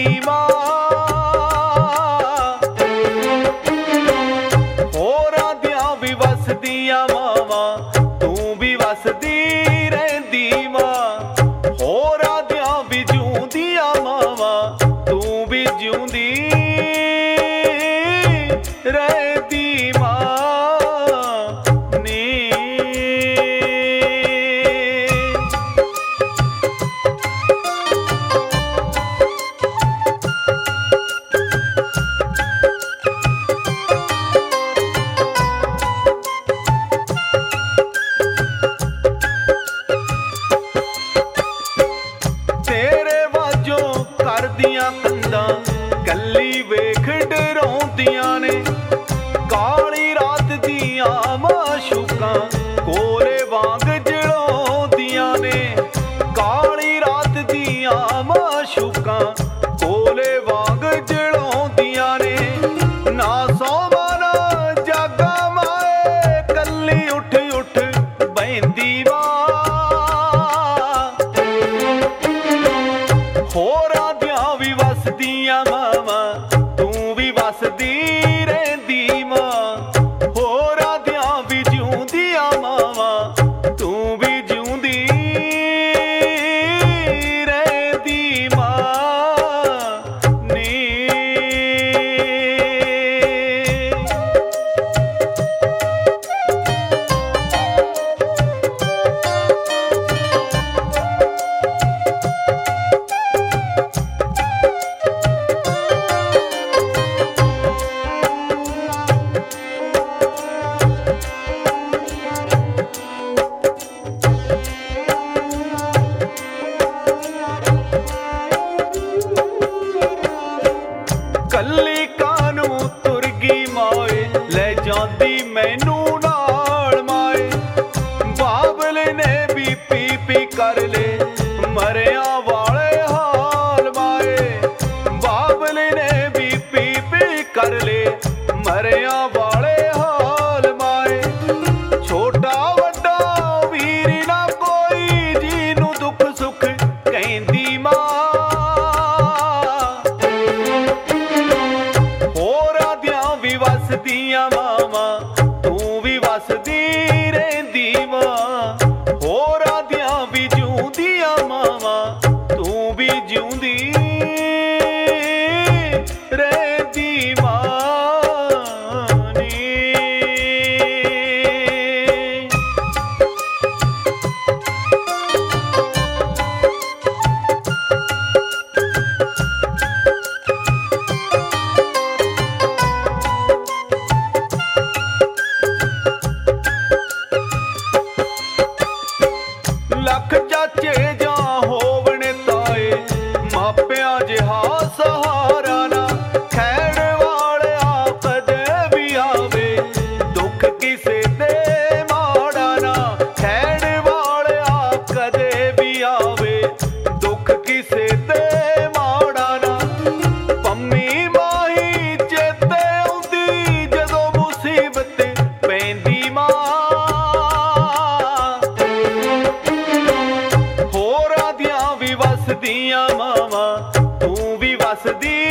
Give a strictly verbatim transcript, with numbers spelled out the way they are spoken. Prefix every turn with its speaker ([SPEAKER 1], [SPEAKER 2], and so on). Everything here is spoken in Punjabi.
[SPEAKER 1] ਮਾਂ। ਹੋਰਾਂ ਦੀਆਂ ਵੀ ਵਸਦੀਆਂ ਮਾਵਾਂ, ਤੂੰ ਵੀ ਵਸਦੀ ਰਹਿੰਦੀ ਮਾਂ। ਹੋਰਾਂ ਦੀਆਂ ਵੀ ਜਿਉਂਦੀਆਂ ਮਾਵਾਂ, ਤੂੰ ਵੀ ਜਿਉਂਦੀ ਰਹਿੰਦੀ ਮਾਂ ਨੀ। ਤੇਰੇ ਵਾਜੋਂ ਕਰਦੀਆਂ ਕੰਧਾਂ ਕੱਲੀ ਵੇਖ ਡਰਾਉਂਦੀਆਂ ਨੇ। ਕਾਲੀ ਰਾਤ ਦੀਆਂ ਮਾਸ਼ੂਕਾਂ ਕੋਲੇ ਵਾਂਗ ਜਲਾਉਂਦੀਆਂ ਨੇ। ਕਾਲੀ ਰਾਤ ਦੀਆਂ ਮਾਸ਼ੂਕਾਂ ਕੋਲੇ ਵਾਂਗ ਜਲਾਉਂਦੀਆਂ ਨੇ। ਨਾ ਸੌਵਾਂ ਨਾ ਜਾਗਾਂ ਮਾਏ, ਕੱਲੀ ਉੱਠ ਉੱਠ ਬਹਿੰਦੀ ਮਾਂ। ਹੋਰਾਂ ਦੀਆਂ ਵੀ ਵਸਦੀਆਂ ਮਾਵਾਂ, ਤੂੰ ਵੀ ਵਸਦੀ ਰਹਿੰਦੀ ਮਾਂ। ਹੋਰਾਂ ਦੀਆਂ ਵੀ ਜਿਉਂਦੀਆਂ ਮਾਵਾਂ, ਤੂੰ ਵੀ ਜਿਉਂਦੀ ਰਹਿੰਦੀ ਮਾਂ ਨੀ। ਕੱਲੀ ਕਾਨੂੰ ਤੁਰ ਗਈ ਮਾਏ, ਲੈ ਜਾਂਦੀ ਮੈਨੂੰ ਨਾਲ ਮਾਏ। ਬਾਬਲ ਨੇ ਵੀ ਪੀ ਪੀ ਕਰ ਲੇ ਮਰਿਆਂ ਵਾਲੇ ਹਾਲ ਮਾਏ। ਬਾਬਲ ਨੇ ਵੀ ਪੀ ਪੀ ਕਰ ਲੇ ਮਰਿਆਂ ਵਾਲੇ ਹਾਲ ਮਾਏ। ਛੋਟਾ ਵੱਡਾ ਵੀਰ ਨਾ ਕੋਈ, ਜਿਹਨੂੰ ਦੁੱਖ ਸੁੱਖ ਕਹਿੰਦੀ ਮਾਂ। ਹੋਰਾਂ ਦੀਆਂ ਵੀ ਵਸਦੀਆਂ ਮਾਵਾਂ, ਤੂੰ ਵੀ ਵਸਦੀ ਰਹਿੰਦੀ ਮਾਂ। ਹੋਰਾਂ ਦੀਆਂ ਵੀ ਜਿਉਂਦੀਆਂ ਮਾਵਾਂ, ਤੂੰ ਵੀ ਜਿਉਂਦੀ ਰਹਿੰਦੀ ਮਾਂ ਨੀ। ਲੱਖ ਚਾਚੇ ਜਾਂ ਹੋਵਣ ਤਾਏ, ਮਾਪਿਆਂ ਜਿਹਾ ਸਹਾਰਾ ਨਾ। ਖੈੜ ਵਾਲਿਆ ਕਦੇ ਵੀ ਆਵੇ, ਦੁੱਖ ਕਿਸੇ ਦੇ ਮਾੜਾ ਨਾ। ਖੈੜ ਵਾਲਿਆ ਕਦੇ ਵੀ ਆਵੇ, ਦੁੱਖ ਕਿਸੇ ਦੇ ਮਾੜਾ ਨਾ। ਪੰਮੀ ਮਾਹੀ ਚੇਤੇ ਆਉਂਦੀ, ਜਦੋਂ ਮੁਸੀਬਤ ਪੈਂਦੀ ਮਾਂ। ਹੋਰਾਂ ਦੀਆਂ ਵੀ ਵਸਦੀਆਂ ਮਾਵਾਂ, ਤੂੰ ਵੀ ਵਸਦੀ